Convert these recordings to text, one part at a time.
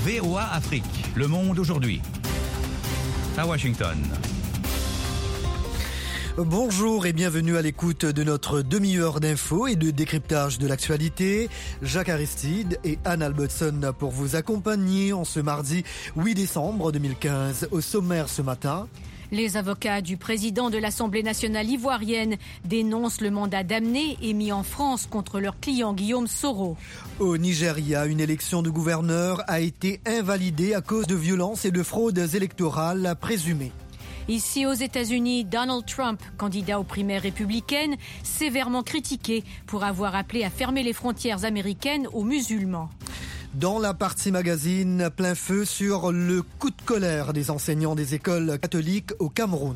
VOA Afrique, le monde aujourd'hui. À Washington. Bonjour et bienvenue à l'écoute de notre demi-heure d'infos et de décryptage de l'actualité. Jacques Aristide et Anne Albertson pour vous accompagner en ce mardi 8 décembre 2015. Au sommaire ce matin... Les avocats du président de l'Assemblée nationale ivoirienne dénoncent le mandat d'amener émis en France contre leur client Guillaume Soro. Au Nigeria, une élection de gouverneur a été invalidée à cause de violences et de fraudes électorales présumées. Ici aux États-Unis, Donald Trump, candidat aux primaires républicaines, sévèrement critiqué pour avoir appelé à fermer les frontières américaines aux musulmans. Dans la partie magazine, plein feu sur le coup de colère des enseignants des écoles catholiques au Cameroun.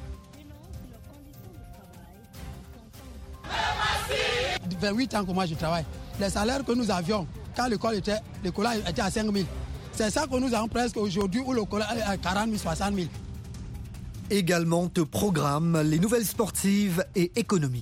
Ça fait 8 ans que moi je travaille. Les salaires que nous avions quand l'école était à 5 000. C'est ça que nous avons presque aujourd'hui où l'école est à 40 000, 60 000. Également au programme les nouvelles sportives et économiques.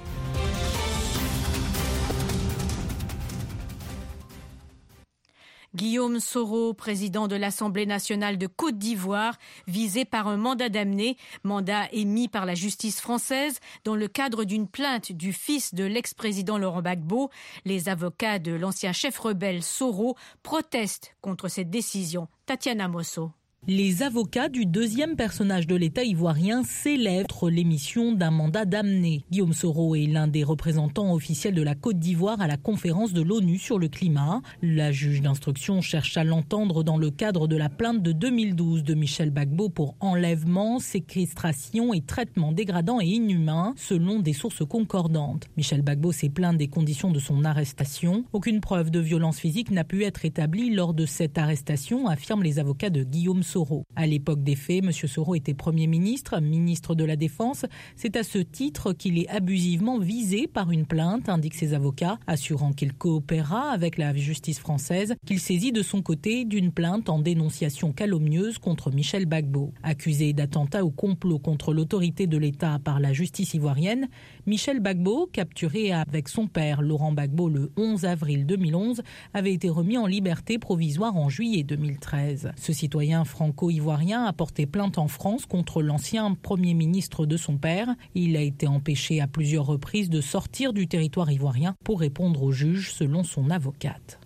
Guillaume Soro, président de l'Assemblée nationale de Côte d'Ivoire, visé par un mandat d'amener, mandat émis par la justice française dans le cadre d'une plainte du fils de l'ex-président Laurent Gbagbo. Les avocats de l'ancien chef rebelle Soro protestent contre cette décision. Tatiana Mosso. Les avocats du deuxième personnage de l'État ivoirien célèbrent l'émission d'un mandat d'amener. Guillaume Soro est l'un des représentants officiels de la Côte d'Ivoire à la conférence de l'ONU sur le climat. La juge d'instruction cherche à l'entendre dans le cadre de la plainte de 2012 de Michel Gbagbo pour enlèvement, séquestration et traitement dégradant et inhumain, selon des sources concordantes. Michel Gbagbo s'est plaint des conditions de son arrestation. Aucune preuve de violence physique n'a pu être établie lors de cette arrestation, affirment les avocats de Guillaume Soro. À l'époque des faits, M. Soro était Premier ministre, ministre de la Défense. C'est à ce titre qu'il est abusivement visé par une plainte, indiquent ses avocats, assurant qu'il coopérera avec la justice française, qu'il saisit de son côté d'une plainte en dénonciation calomnieuse contre Michel Gbagbo. Accusé d'attentat ou complot contre l'autorité de l'État par la justice ivoirienne, Michel Gbagbo, capturé avec son père Laurent Gbagbo le 11 avril 2011, avait été remis en liberté provisoire en juillet 2013. Ce citoyen franco-ivoirien a porté plainte en France contre l'ancien Premier ministre de son père. Il a été empêché à plusieurs reprises de sortir du territoire ivoirien pour répondre au juge, selon son avocate.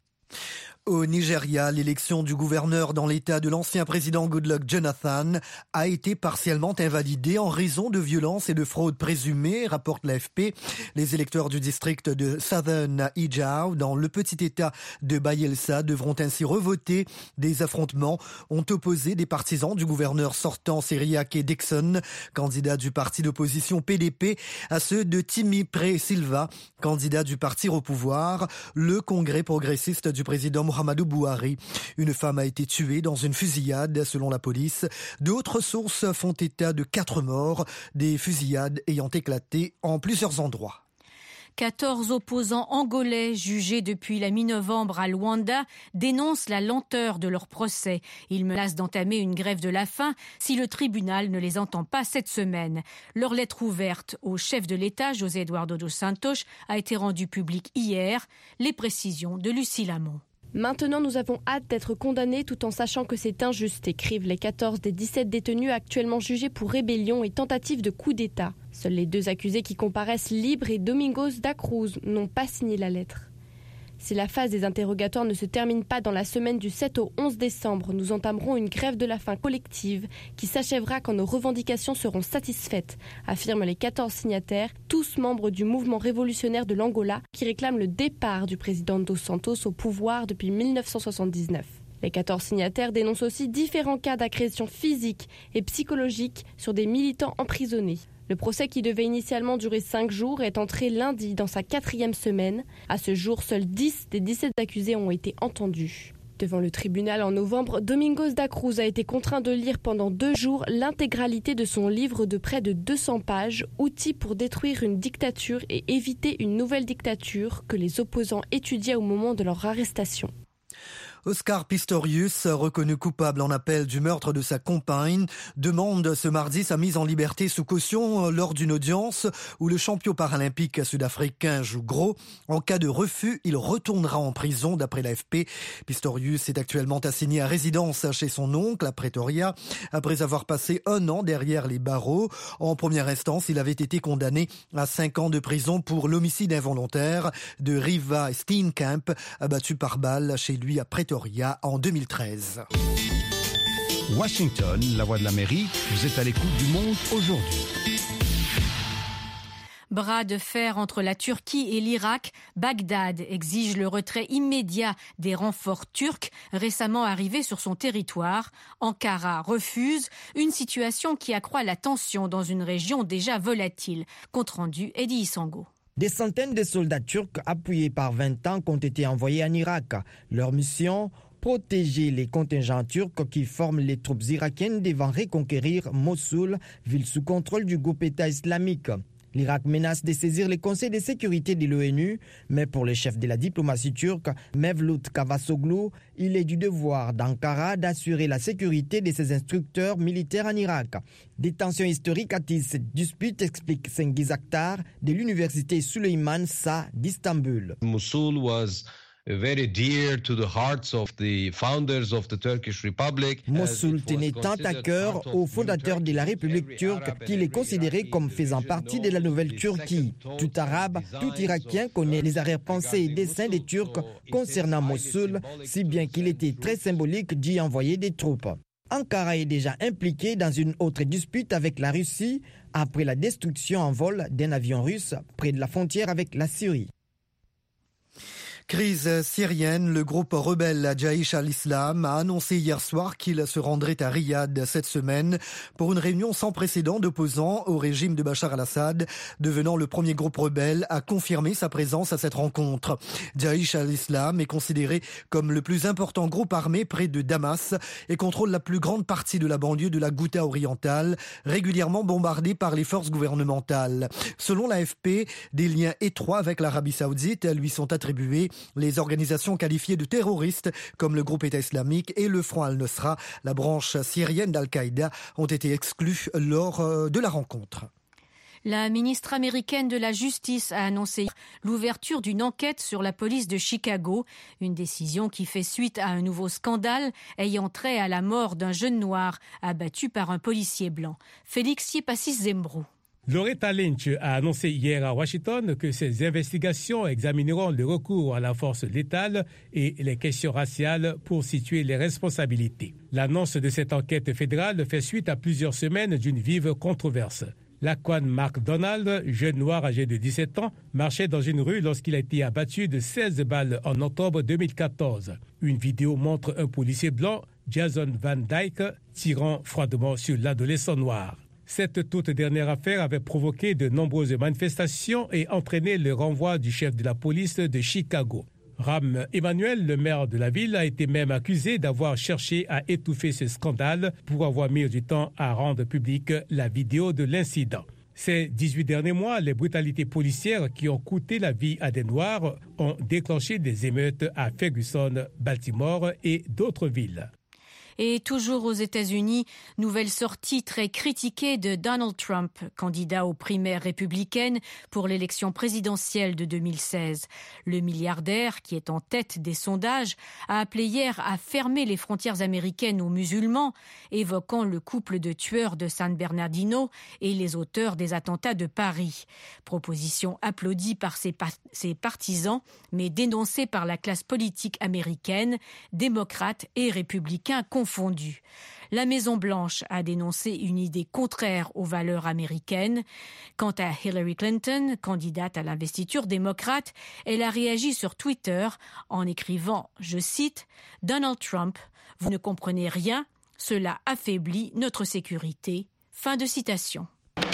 Au Nigeria, l'élection du gouverneur dans l'état de l'ancien président Goodluck Jonathan a été partiellement invalidée en raison de violences et de fraudes présumées, rapporte l'AFP. Les électeurs du district de Southern Ijao, dans le petit état de Bayelsa, devront ainsi revoter. Des affrontements ont opposé des partisans du gouverneur sortant Seriake Dixon, candidat du parti d'opposition PDP, à ceux de Timi Pre-Silva, candidat du parti au pouvoir, le congrès progressiste du président Muhammadu Buhari. Une femme a été tuée dans une fusillade selon la police. D'autres sources font état de 4 morts, des fusillades ayant éclaté en plusieurs endroits. 14 opposants angolais jugés depuis la mi-novembre à Luanda dénoncent la lenteur de leur procès. Ils menacent d'entamer une grève de la faim si le tribunal ne les entend pas cette semaine. Leur lettre ouverte au chef de l'État, José Eduardo dos Santos, a été rendue publique hier. Les précisions de Lucie Lamont. Maintenant, nous avons hâte d'être condamnés tout en sachant que c'est injuste, écrivent les 14 des 17 détenus actuellement jugés pour rébellion et tentative de coup d'État. Seuls les 2 accusés qui comparaissent Libre et Domingos da Cruz n'ont pas signé la lettre. Si la phase des interrogatoires ne se termine pas dans la semaine du 7 au 11 décembre, nous entamerons une grève de la faim collective qui s'achèvera quand nos revendications seront satisfaites, affirment les 14 signataires, tous membres du mouvement révolutionnaire de l'Angola qui réclame le départ du président Dos Santos au pouvoir depuis 1979. Les 14 signataires dénoncent aussi différents cas d'agression physique et psychologique sur des militants emprisonnés. Le procès qui devait initialement durer 5 jours est entré lundi dans sa 4e semaine. À ce jour, seuls 10 des 17 accusés ont été entendus. Devant le tribunal en novembre, Domingos da Cruz a été contraint de lire pendant 2 jours l'intégralité de son livre de près de 200 pages, Outils pour détruire une dictature et éviter une nouvelle dictature, que les opposants étudiaient au moment de leur arrestation. Oscar Pistorius, reconnu coupable en appel du meurtre de sa compagne, demande ce mardi sa mise en liberté sous caution lors d'une audience où le champion paralympique sud-africain joue gros. En cas de refus, il retournera en prison d'après l'AFP. Pistorius est actuellement assigné à résidence chez son oncle à Pretoria après avoir passé 1 an derrière les barreaux. En première instance, il avait été condamné à 5 ans de prison pour l'homicide involontaire de Riva Steenkamp, abattu par balle chez lui à Pretoria en 2013. Washington, la voix de l'Amérique, vous êtes à l'écoute du monde aujourd'hui. Bras de fer entre la Turquie et l'Irak, Bagdad exige le retrait immédiat des renforts turcs récemment arrivés sur son territoire. Ankara refuse, une situation qui accroît la tension dans une région déjà volatile. Compte rendu, Eddie Isango. Des centaines de soldats turcs appuyés par 20 tanks ont été envoyés en Irak. Leur mission, protéger les contingents turcs qui forment les troupes irakiennes devant reconquérir Mossoul, ville sous contrôle du groupe État islamique. L'Irak menace de saisir le Conseil de sécurité de l'ONU, mais pour le chef de la diplomatie turque, Mevlut Cavusoglu, il est du devoir d'Ankara d'assurer la sécurité de ses instructeurs militaires en Irak. Des tensions historiques attisent cette dispute, explique Cengiz Aktar de l'université Süleyman Şah d'Istanbul. Mosul was very dear to the hearts of the founders of the Turkish Republic. Mossoul tenait tant à cœur aux fondateurs de la République turque qu'il est considéré comme faisant partie de la nouvelle Turquie. Tout arabe, tout irakien connaît les arrière-pensées et desseins des Turcs concernant Mossoul, si bien qu'il était très symbolique d'y envoyer des troupes. Ankara est déjà impliqué dans une autre dispute avec la Russie après la destruction en vol d'un avion russe près de la frontière avec la Syrie. Crise syrienne, le groupe rebelle Jaïch al-Islam a annoncé hier soir qu'il se rendrait à Riyad cette semaine pour une réunion sans précédent d'opposants au régime de Bachar al-Assad, devenant le premier groupe rebelle à confirmer sa présence à cette rencontre. Jaïch al-Islam est considéré comme le plus important groupe armé près de Damas et contrôle la plus grande partie de la banlieue de la Ghouta orientale, régulièrement bombardée par les forces gouvernementales. Selon l'AFP, des liens étroits avec l'Arabie Saoudite lui sont attribués. Les organisations qualifiées de terroristes comme le groupe État islamique et le Front al-Nusra, la branche syrienne d'Al-Qaïda, ont été exclus lors de la rencontre. La ministre américaine de la Justice a annoncé l'ouverture d'une enquête sur la police de Chicago, une décision qui fait suite à un nouveau scandale ayant trait à la mort d'un jeune noir abattu par un policier blanc. Félix Yepassis-Zembrou. Loretta Lynch a annoncé hier à Washington que ces investigations examineront le recours à la force létale et les questions raciales pour situer les responsabilités. L'annonce de cette enquête fédérale fait suite à plusieurs semaines d'une vive controverse. Laquan McDonald, jeune noir âgé de 17 ans, marchait dans une rue lorsqu'il a été abattu de 16 balles en octobre 2014. Une vidéo montre un policier blanc, Jason Van Dyke, tirant froidement sur l'adolescent noir. Cette toute dernière affaire avait provoqué de nombreuses manifestations et entraîné le renvoi du chef de la police de Chicago. Rahm Emanuel, le maire de la ville, a été même accusé d'avoir cherché à étouffer ce scandale pour avoir mis du temps à rendre publique la vidéo de l'incident. Ces 18 derniers mois, les brutalités policières qui ont coûté la vie à des Noirs ont déclenché des émeutes à Ferguson, Baltimore et d'autres villes. Et toujours aux États-Unis, nouvelle sortie très critiquée de Donald Trump, candidat aux primaires républicaines pour l'élection présidentielle de 2016. Le milliardaire, qui est en tête des sondages, a appelé hier à fermer les frontières américaines aux musulmans, évoquant le couple de tueurs de San Bernardino et les auteurs des attentats de Paris. Proposition applaudie par ses partisans, mais dénoncée par la classe politique américaine, démocrates et républicains confondus. La Maison-Blanche a dénoncé une idée contraire aux valeurs américaines. Quant à Hillary Clinton, candidate à l'investiture démocrate, elle a réagi sur Twitter en écrivant, je cite, « Donald Trump, vous ne comprenez rien, cela affaiblit notre sécurité. » Fin de citation.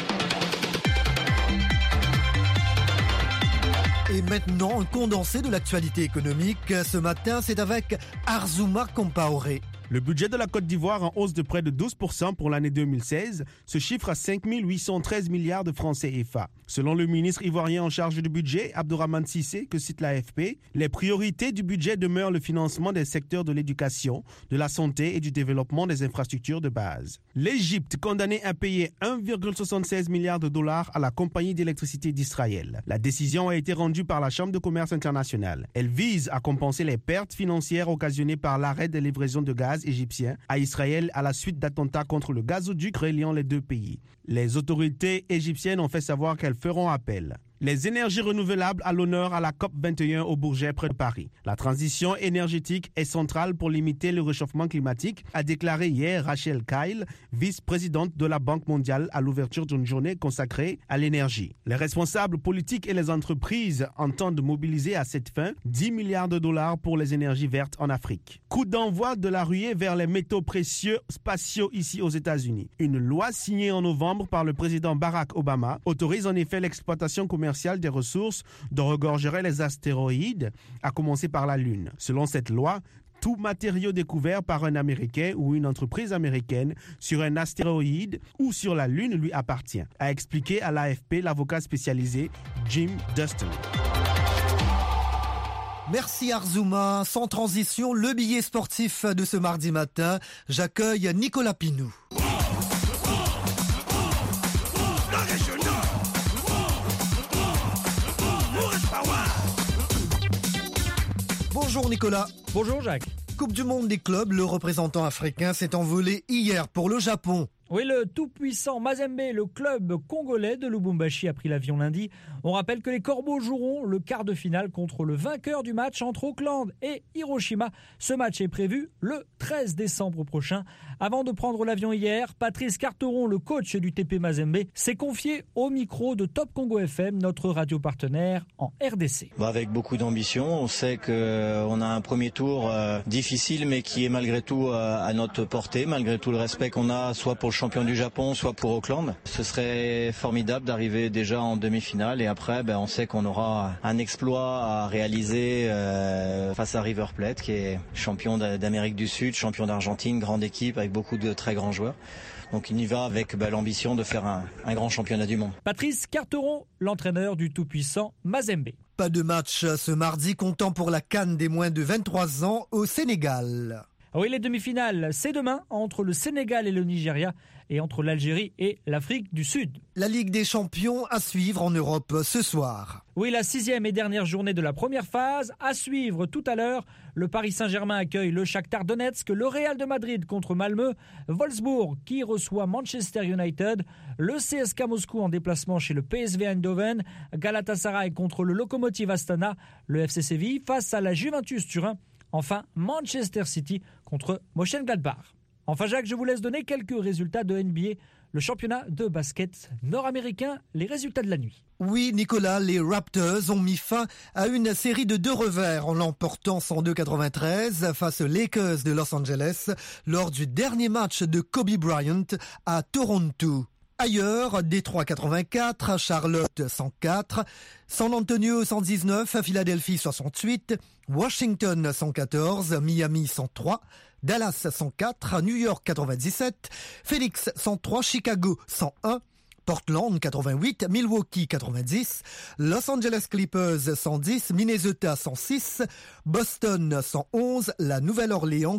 Et maintenant, un condensé de l'actualité économique. Ce matin, c'est avec Arzouma Compaoré. Le budget de la Côte d'Ivoire en hausse de près de 12% pour l'année 2016 se chiffre à 5 813 milliards de francs CFA. Selon le ministre ivoirien en charge du budget, Abdourahmane Cissé, que cite l'AFP, les priorités du budget demeurent le financement des secteurs de l'éducation, de la santé et du développement des infrastructures de base. L'Égypte condamnée à payer 1,76 milliard de dollars à la compagnie d'électricité d'Israël. La décision a été rendue par la Chambre de commerce internationale. Elle vise à compenser les pertes financières occasionnées par l'arrêt des livraisons de gaz égyptien à Israël à la suite d'attentats contre le gazoduc reliant les deux pays. Les autorités égyptiennes ont fait savoir qu'elles feront appel. Les énergies renouvelables à l'honneur à la COP21 au Bourget près de Paris. La transition énergétique est centrale pour limiter le réchauffement climatique, a déclaré hier Rachel Kyle, vice-présidente de la Banque mondiale à l'ouverture d'une journée consacrée à l'énergie. Les responsables politiques et les entreprises entendent mobiliser à cette fin 10 milliards de dollars pour les énergies vertes en Afrique. Coup d'envoi de la ruée vers les métaux précieux spatiaux ici aux États-Unis. Une loi signée en novembre par le président Barack Obama autorise en effet l'exploitation commerciale des ressources dont regorgeraient les astéroïdes, à commencer par la Lune. Selon cette loi, tout matériau découvert par un Américain ou une entreprise américaine sur un astéroïde ou sur la Lune lui appartient, a expliqué à l'AFP l'avocat spécialisé Jim Dustin. Merci Arzouma. Sans transition, le billet sportif de ce mardi matin. J'accueille Nicolas Pinou. Bonjour Nicolas. Bonjour Jacques. Coupe du monde des clubs, le représentant africain s'est envolé hier pour le Japon. Oui, le tout-puissant Mazembe, le club congolais de Lubumbashi, a pris l'avion lundi. On rappelle que les Corbeaux joueront le quart de finale contre le vainqueur du match entre Auckland et Hiroshima. Ce match est prévu le 13 décembre prochain. Avant de prendre l'avion hier, Patrice Carteron, le coach du TP Mazembe, s'est confié au micro de Top Congo FM, notre radio partenaire en RDC. Avec beaucoup d'ambition, on sait qu'on a un premier tour difficile, mais qui est malgré tout à notre portée, malgré tout le respect qu'on a, soit pour le champion du Japon, soit pour Auckland. Ce serait formidable d'arriver déjà en demi-finale et après, on sait qu'on aura un exploit à réaliser face à River Plate, qui est champion d'Amérique du Sud, champion d'Argentine, grande équipe avec beaucoup de très grands joueurs. Donc il y va avec l'ambition de faire un grand championnat du monde. Patrice Carteron, l'entraîneur du tout-puissant Mazembe. Pas de match ce mardi, comptant pour la CAN des moins de 23 ans au Sénégal. Oui, les demi-finales, c'est demain entre le Sénégal et le Nigeria et entre l'Algérie et l'Afrique du Sud. La Ligue des Champions à suivre en Europe ce soir. Oui, la 6e et dernière journée de la première phase. À suivre tout à l'heure, le Paris Saint-Germain accueille le Shakhtar Donetsk, le Real de Madrid contre Malmö, Wolfsburg qui reçoit Manchester United, le CSK Moscou en déplacement chez le PSV Eindhoven, Galatasaray contre le Lokomotiv Astana, le FC Séville face à la Juventus Turin. Enfin, Manchester City contre Mönchengladbach. Enfin, Jacques, je vous laisse donner quelques résultats de NBA, le championnat de basket nord-américain, les résultats de la nuit. Oui, Nicolas, les Raptors ont mis fin à une série de 2 revers en l'emportant 102-93 face aux Lakers de Los Angeles lors du dernier match de Kobe Bryant à Toronto. Ailleurs, Détroit 84, Charlotte 104, San Antonio 119, Philadelphie 68, Washington 114, Miami 103, Dallas 104, New York 97, Phoenix 103, Chicago 101, Portland 88, Milwaukee 90, Los Angeles Clippers 110, Minnesota 106, Boston 111, la Nouvelle-Orléans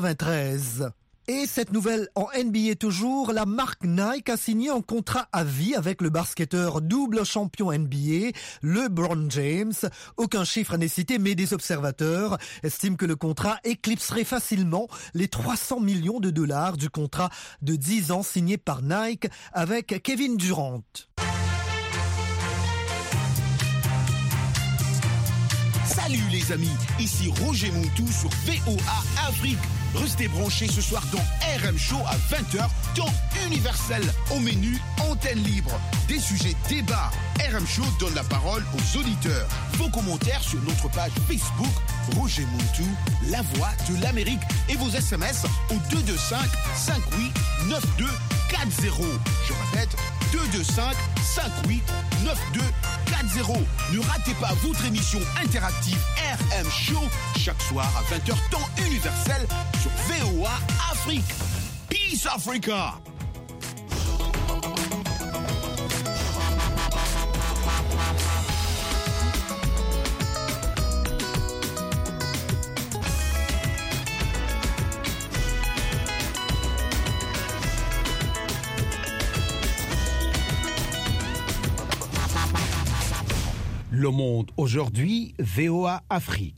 93. Et cette nouvelle en NBA toujours, la marque Nike a signé un contrat à vie avec le basketteur double champion NBA, LeBron James. Aucun chiffre n'est cité, mais des observateurs estiment que le contrat éclipserait facilement les 300 millions de dollars du contrat de 10 ans signé par Nike avec Kevin Durant. Salut les amis, ici Roger Montou sur VOA Afrique. Restez branchés ce soir dans RM Show à 20h, temps universel. Au menu, antenne libre. Des sujets débats. RM Show donne la parole aux auditeurs. Vos commentaires sur notre page Facebook, Roger Montou, la voix de l'Amérique. Et vos SMS au 225 58 92 40. Je répète, 225 58 92 40. Ne ratez pas votre émission interactive RM Show chaque soir à 20h temps universel sur VOA Afrique. Peace Africa. Le Monde aujourd'hui, VOA Afrique.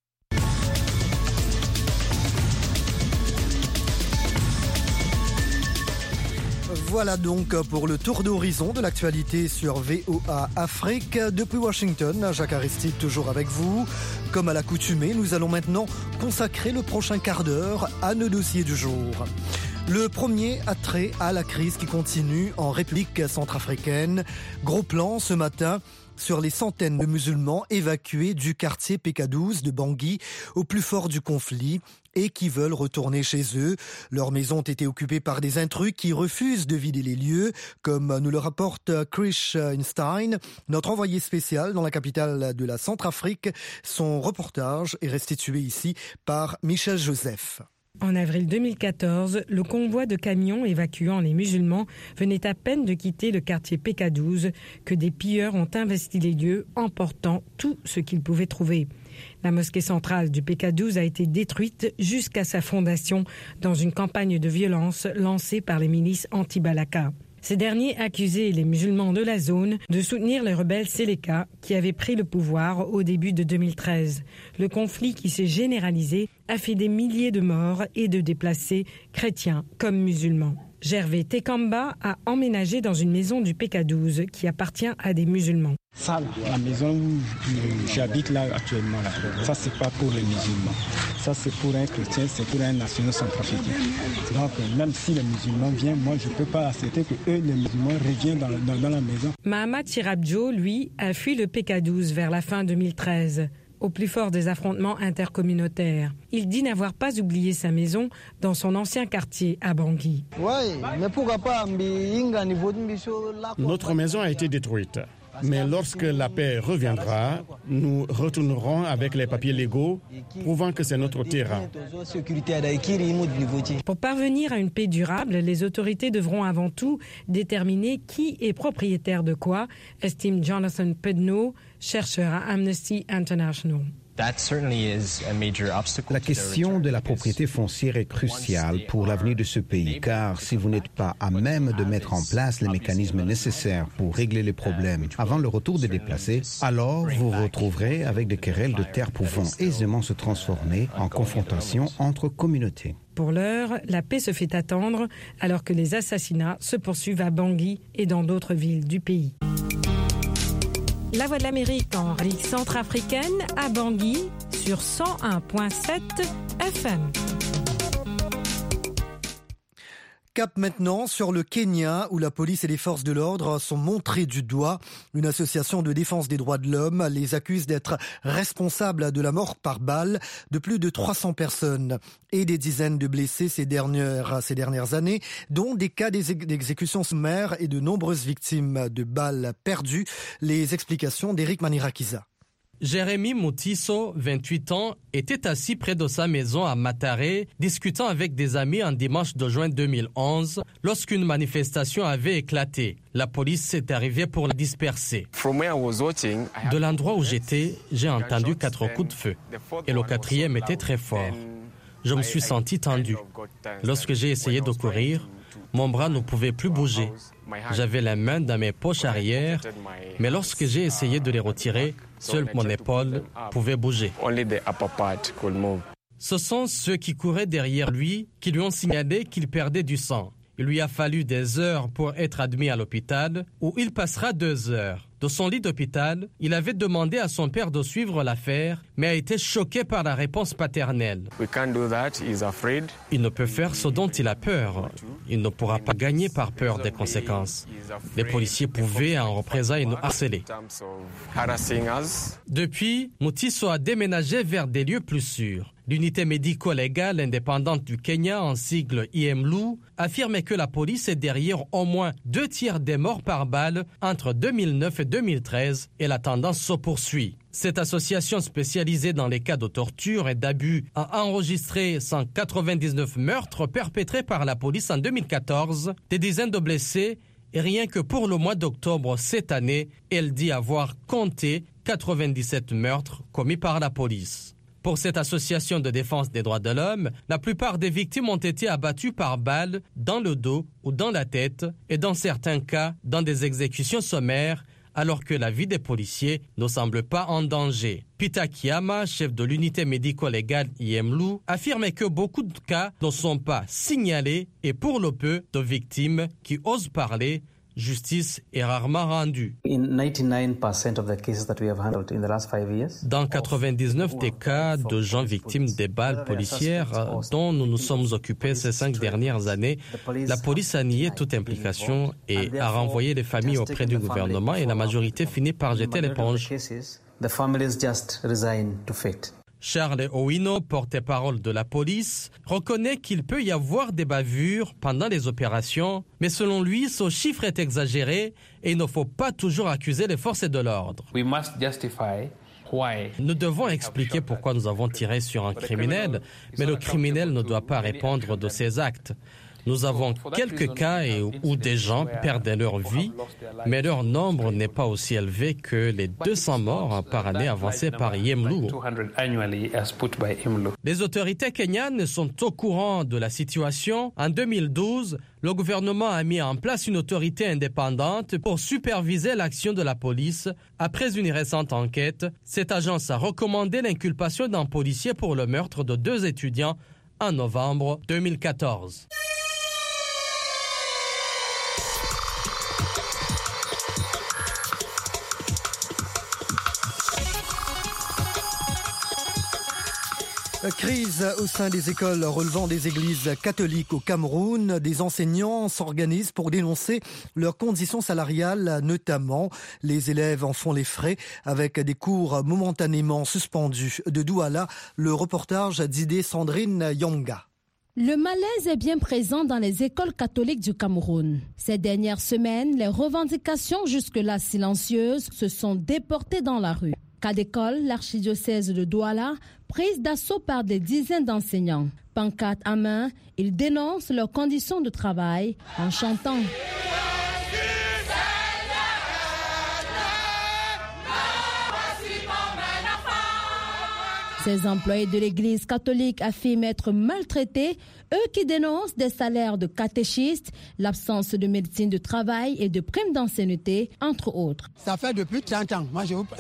Voilà donc pour le tour d'horizon de l'actualité sur VOA Afrique. Depuis Washington, Jacques Aristide toujours avec vous. Comme à l'accoutumée, nous allons maintenant consacrer le prochain quart d'heure à nos dossiers du jour. Le premier a trait à la crise qui continue en République centrafricaine. Gros plan ce matin sur les centaines de musulmans évacués du quartier PK12 de Bangui au plus fort du conflit et qui veulent retourner chez eux. Leurs maisons ont été occupées par des intrus qui refusent de vider les lieux, comme nous le rapporte Chris Einstein, notre envoyé spécial dans la capitale de la Centrafrique. Son reportage est restitué ici par Michel Joseph. En avril 2014, le convoi de camions évacuant les musulmans venait à peine de quitter le quartier PK12 que des pilleurs ont investi les lieux, emportant tout ce qu'ils pouvaient trouver. La mosquée centrale du PK12 a été détruite jusqu'à sa fondation dans une campagne de violence lancée par les milices anti-Balaka. Ces derniers accusaient les musulmans de la zone de soutenir les rebelles Séléka qui avaient pris le pouvoir au début de 2013. Le conflit qui s'est généralisé a fait des milliers de morts et de déplacés, chrétiens comme musulmans. Gervais Tekamba a emménagé dans une maison du PK12 qui appartient à des musulmans. Ça, la maison où j'habite là actuellement, là, ça c'est pas pour les musulmans. Ça c'est pour un chrétien, c'est pour un national centrafricain. Donc même si les musulmans viennent, moi je peux pas accepter que eux, les musulmans, reviennent dans la maison. Mahamat Chirabjo, lui, a fui le PK12 vers la fin 2013. Au plus fort des affrontements intercommunautaires. Il dit n'avoir pas oublié sa maison dans son ancien quartier à Bangui. Notre maison a été détruite. Mais lorsque la paix reviendra, nous retournerons avec les papiers légaux, prouvant que c'est notre terrain. Pour parvenir à une paix durable, les autorités devront avant tout déterminer qui est propriétaire de quoi, estime Jonathan Pedno, chercheur à Amnesty International. La question de la propriété foncière est cruciale pour l'avenir de ce pays, car si vous n'êtes pas à même de mettre en place les mécanismes nécessaires pour régler les problèmes avant le retour des déplacés, alors vous vous retrouverez avec des querelles de terre pouvant aisément se transformer en confrontation entre communautés. Pour l'heure, la paix se fait attendre alors que les assassinats se poursuivent à Bangui et dans d'autres villes du pays. La Voix de l'Amérique en République centrafricaine à Bangui sur 101.7 FM. Cap maintenant sur le Kenya où la police et les forces de l'ordre sont montrées du doigt. Une association de défense des droits de l'homme les accuse d'être responsables de la mort par balle de plus de 300 personnes et des dizaines de blessés ces dernières années, dont des cas d'exécution sommaire et de nombreuses victimes de balles perdues. Les explications d'Éric Manirakiza. Jérémy Moutiso, 28 ans, était assis près de sa maison à Mataré, discutant avec des amis un dimanche de juin 2011, lorsqu'une manifestation avait éclaté. La police est arrivée pour la disperser. De l'endroit où j'étais, j'ai entendu 4 coups de feu, et le 4e était très fort. Je me suis senti tendu. Lorsque j'ai essayé de courir, mon bras ne pouvait plus bouger. J'avais les mains dans mes poches arrière, mais lorsque j'ai essayé de les retirer, seule mon épaule pouvait bouger. Ce sont ceux qui couraient derrière lui qui lui ont signalé qu'il perdait du sang. Il lui a fallu des heures pour être admis à l'hôpital, où il passera 2 heures. De son lit d'hôpital, il avait demandé à son père de suivre l'affaire, mais a été choqué par la réponse paternelle. Il ne peut faire ce dont il a peur. Il ne pourra pas gagner par peur des conséquences. Les policiers pouvaient en représailles nous harceler. Depuis, Moutiso a déménagé vers des lieux plus sûrs. L'unité médico-légale indépendante du Kenya, en sigle IMLU, affirmait que la police est derrière au moins 2 tiers des morts par balle entre 2009 et 2013 et la tendance se poursuit. Cette association spécialisée dans les cas de torture et d'abus a enregistré 199 meurtres perpétrés par la police en 2014, des dizaines de blessés, et rien que pour le mois d'octobre cette année, elle dit avoir compté 97 meurtres commis par la police. Pour cette association de défense des droits de l'homme, la plupart des victimes ont été abattues par balle dans le dos ou dans la tête, et dans certains cas, dans des exécutions sommaires, alors que la vie des policiers ne semble pas en danger. Pita Kiyama, chef de l'unité médico-légale IMLU, affirme que beaucoup de cas ne sont pas signalés et pour le peu de victimes qui osent parler, justice est rarement rendue. Dans 99 des cas de gens victimes des balles policières dont nous nous sommes occupés ces 5 dernières années, la police a nié toute implication et a renvoyé les familles auprès du gouvernement et la majorité finit par jeter l'éponge. Charles Owino, porte-parole de la police, reconnaît qu'il peut y avoir des bavures pendant les opérations, mais selon lui, ce chiffre est exagéré et il ne faut pas toujours accuser les forces de l'ordre. Nous devons expliquer pourquoi nous avons tiré sur un criminel, mais le criminel ne doit pas répondre de ses actes. Nous avons quelques cas où des gens perdent leur vie, mais leur nombre n'est pas aussi élevé que les 200 morts par année avancés par IMLU. Les autorités kenyanes sont au courant de la situation. En 2012, le gouvernement a mis en place une autorité indépendante pour superviser l'action de la police. Après une récente enquête, cette agence a recommandé l'inculpation d'un policier pour le meurtre de 2 étudiants en novembre 2014. Crise au sein des écoles relevant des églises catholiques au Cameroun. Des enseignants s'organisent pour dénoncer leurs conditions salariales, notamment. Les élèves en font les frais avec des cours momentanément suspendus. De Douala, le reportage d'Idé Sandrine Yonga. Le malaise est bien présent dans les écoles catholiques du Cameroun. Ces dernières semaines, les revendications jusque-là silencieuses se sont déportées dans la rue. Cas d'école, l'archidiocèse de Douala, prise d'assaut par des dizaines d'enseignants. Pancarte à main, ils dénoncent leurs conditions de travail en chantant. Ces employés de l'église catholique affirment être maltraités, eux qui dénoncent des salaires de catéchistes, l'absence de médecine de travail et de primes d'ancienneté, entre autres. Ça fait depuis 30 ans,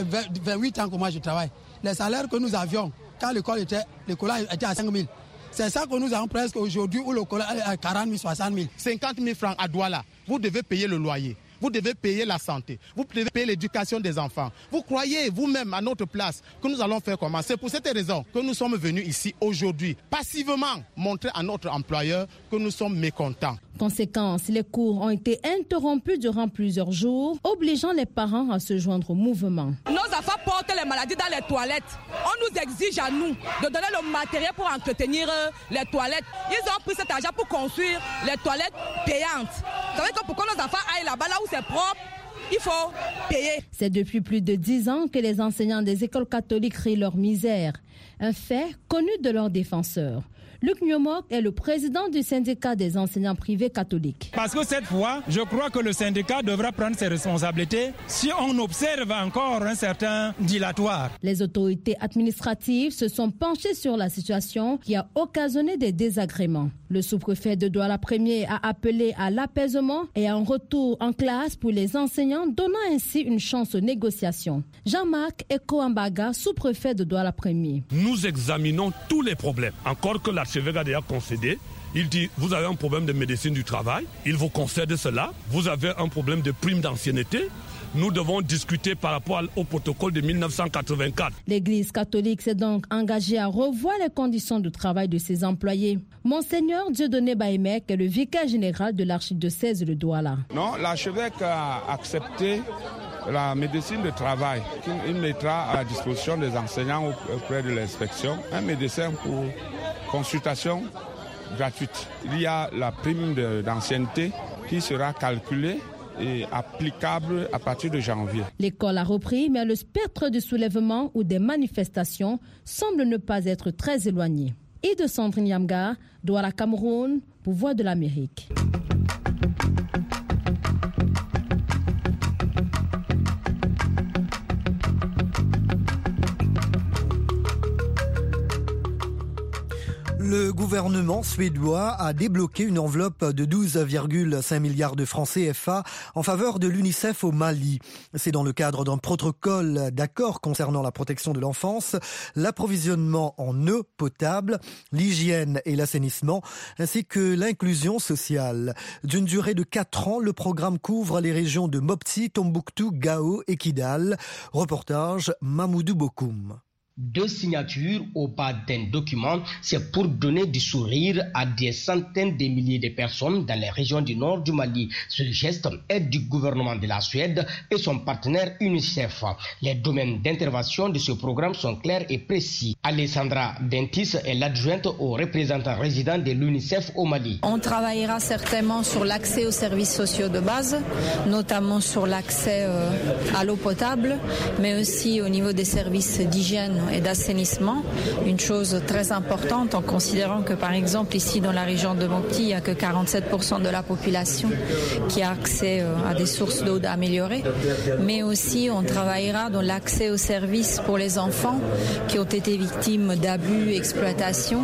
28 ans que moi je travaille. Les salaires que nous avions, quand l'école était à 5 000, c'est ça que nous avons presque aujourd'hui où l'école est à 40 000, 60 000. 50 000 francs à Douala, vous devez payer le loyer. Vous devez payer la santé, vous devez payer l'éducation des enfants. Vous croyez vous-même à notre place que nous allons faire comment? C'est pour cette raison que nous sommes venus ici aujourd'hui, passivement montrer à notre employeur que nous sommes mécontents. Conséquence, les cours ont été interrompus durant plusieurs jours, obligeant les parents à se joindre au mouvement. Nos enfants portent les maladies dans les toilettes. On nous exige à nous de donner le matériel pour entretenir les toilettes. Ils ont pris cet argent pour construire les toilettes payantes. Vous savez que pour que nos enfants aillent là-bas, là où c'est propre, il faut payer. C'est depuis plus de 10 ans que les enseignants des écoles catholiques rient leur misère. Un fait connu de leurs défenseurs. Luc Nyomok est le président du syndicat des enseignants privés catholiques. Parce que cette fois, je crois que le syndicat devra prendre ses responsabilités si on observe encore un certain dilatoire. Les autorités administratives se sont penchées sur la situation qui a occasionné des désagréments. Le sous-préfet de Douala Premier a appelé à l'apaisement et à un retour en classe pour les enseignants, donnant ainsi une chance aux négociations. Jean-Marc Ekoambaga, sous-préfet de Douala Premier. Nous examinons tous les problèmes. Encore que l'archevêque a déjà concédé. Il dit, vous avez un problème de médecine du travail, il vous concède cela. Vous avez un problème de prime d'ancienneté. Nous devons discuter par rapport au protocole de 1984. L'Église catholique s'est donc engagée à revoir les conditions de travail de ses employés. Monseigneur Dieudonné Baïmek est le vicaire général de l'archidiocèse de Douala. Non, l'archevêque a accepté la médecine de travail qu'il mettra à la disposition des enseignants auprès de l'inspection. Un médecin pour consultation gratuite. Il y a la prime d'ancienneté qui sera calculée est applicable à partir de janvier. L'école a repris, mais le spectre du soulèvement ou des manifestations semble ne pas être très éloigné. Et de Sandrine Yamga, Douala, Cameroun, pour Voix de l'Amérique. Le gouvernement suédois a débloqué une enveloppe de 12,5 milliards de francs CFA en faveur de l'UNICEF au Mali. C'est dans le cadre d'un protocole d'accord concernant la protection de l'enfance, l'approvisionnement en eau potable, l'hygiène et l'assainissement, ainsi que l'inclusion sociale. D'une durée de 4 ans, le programme couvre les régions de Mopti, Tombouctou, Gao et Kidal. Reportage Mamoudou Bokoum. 2 signatures au bas d'un document, c'est pour donner du sourire à des centaines de milliers de personnes dans les régions du nord du Mali. Ce geste est du gouvernement de la Suède et son partenaire UNICEF. Les domaines d'intervention de ce programme sont clairs et précis. Alessandra Dentis est l'adjointe au représentant résident de l'UNICEF au Mali. On travaillera certainement sur l'accès aux services sociaux de base, notamment sur l'accès à l'eau potable, mais aussi au niveau des services d'hygiène et d'assainissement, une chose très importante en considérant que par exemple ici dans la région de Mopti, il n'y a que 47% de la population qui a accès à des sources d'eau améliorées, mais aussi on travaillera dans l'accès aux services pour les enfants qui ont été victimes d'abus, exploitation,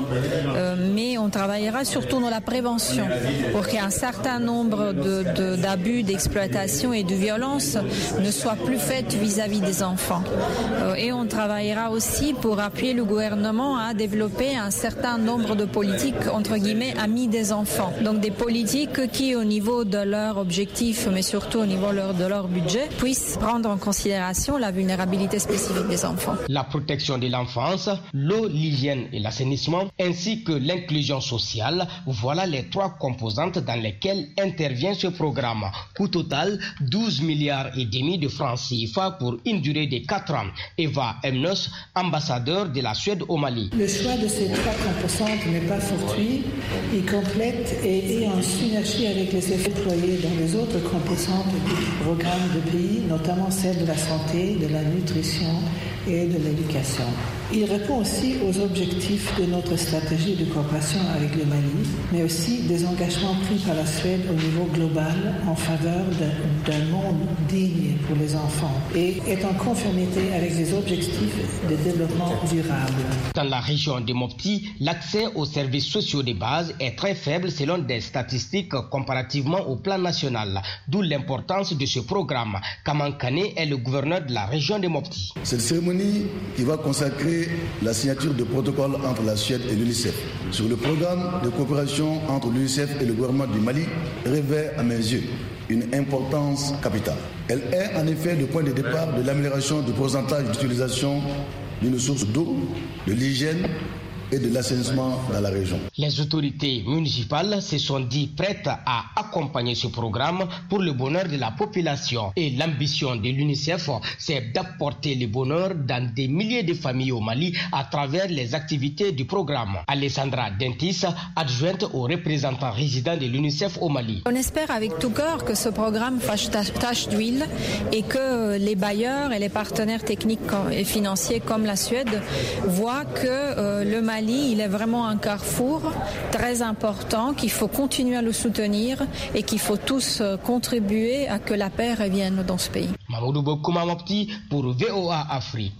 mais on travaillera surtout dans la prévention pour qu'un certain nombre d'abus, d'exploitation et de violence ne soient plus faites vis-à-vis des enfants. Et on travaillera aussi pour appuyer le gouvernement à développer un certain nombre de politiques, entre guillemets, amis des enfants. Donc des politiques qui, au niveau de leurs objectifs, mais surtout au niveau de leur budget, puissent prendre en considération la vulnérabilité spécifique des enfants. La protection de l'enfance, l'eau, l'hygiène et l'assainissement, ainsi que l'inclusion sociale, voilà les 3 composantes dans lesquelles intervient ce programme. Coût total, 12 milliards et demi de francs CFA pour une durée de 4 ans. Eva Emnos, ambassadeur de la Suède au Mali. Le choix de ces 3 composantes n'est pas fortuit, il complète et est en synergie avec les effets déployés dans les autres composantes du programme de pays, notamment celles de la santé, de la nutrition et de l'éducation. Il répond aussi aux objectifs de notre stratégie de coopération avec le Mali, mais aussi des engagements pris par la Suède au niveau global en faveur d'un monde digne pour les enfants et est en conformité avec les objectifs de développement durable. Dans la région de Mopti, l'accès aux services sociaux de base est très faible selon des statistiques comparativement au plan national, d'où l'importance de ce programme. Kaman Kane est le gouverneur de la région de Mopti. Cette cérémonie qui va consacrer la signature de protocole entre la Suède et l'UNICEF sur le programme de coopération entre l'UNICEF et le gouvernement du Mali revêt à mes yeux une importance capitale. Elle est en effet le point de départ de l'amélioration du pourcentage d'utilisation d'une source d'eau, de l'hygiène et de l'assainissement dans la région. Les autorités municipales se sont dit prêtes à accompagner ce programme pour le bonheur de la population. Et l'ambition de l'UNICEF, c'est d'apporter le bonheur dans des milliers de familles au Mali à travers les activités du programme. Alessandra Dentis, adjointe au représentant résident de l'UNICEF au Mali. On espère avec tout cœur que ce programme fasse tache d'huile et que les bailleurs et les partenaires techniques et financiers comme la Suède voient que le Mali, il est vraiment un carrefour très important, qu'il faut continuer à le soutenir et qu'il faut tous contribuer à que la paix revienne dans ce pays. Mamoudou Bokouma Mopti pour VOA Afrique.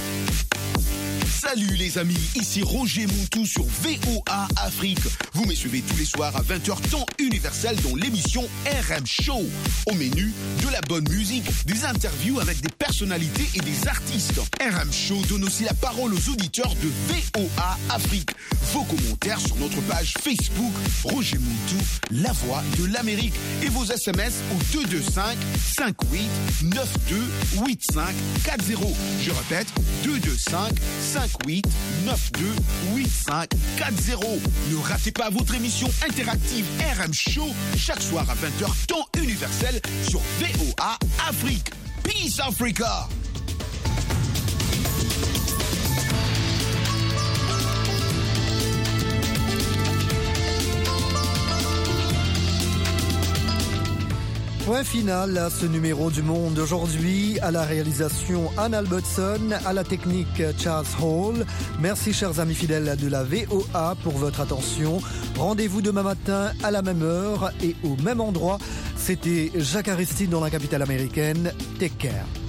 Salut les amis, ici Roger Montou sur VOA Afrique. Vous me suivez tous les soirs à 20h temps universel dans l'émission RM Show. Au menu, de la bonne musique, des interviews avec des personnalités et des artistes. RM Show donne aussi la parole aux auditeurs de VOA Afrique. Vos commentaires sur notre page Facebook Roger Montou, la voix de l'Amérique. Et vos SMS au 225 58 92 85 40. Je répète, 225 58 92 85 40. Ne ratez pas votre émission interactive RM Show chaque soir à 20h temps universel sur VOA Afrique. Peace Africa! Point final à ce numéro du Monde aujourd'hui. À la réalisation Anne Albertson, à la technique Charles Hall. Merci chers amis fidèles de la VOA pour votre attention. Rendez-vous demain matin à la même heure et au même endroit. C'était Jacques Aristide dans la capitale américaine. Take care.